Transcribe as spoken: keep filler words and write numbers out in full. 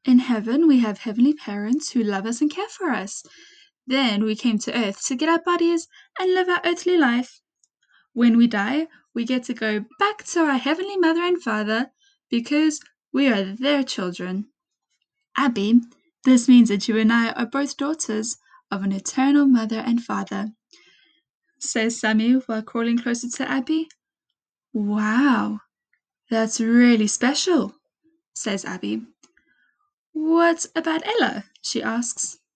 In heaven, we have heavenly parents who love us and care for us. Then we came to earth to get our bodies and live our earthly life. When we die, we get to go back to our heavenly mother and father because we are their children. Abby, this means that you and I are both daughters of an eternal mother and father, says Sammy while crawling closer to Abby. Wow, that's really special, says Abby. What about Ella? She asks.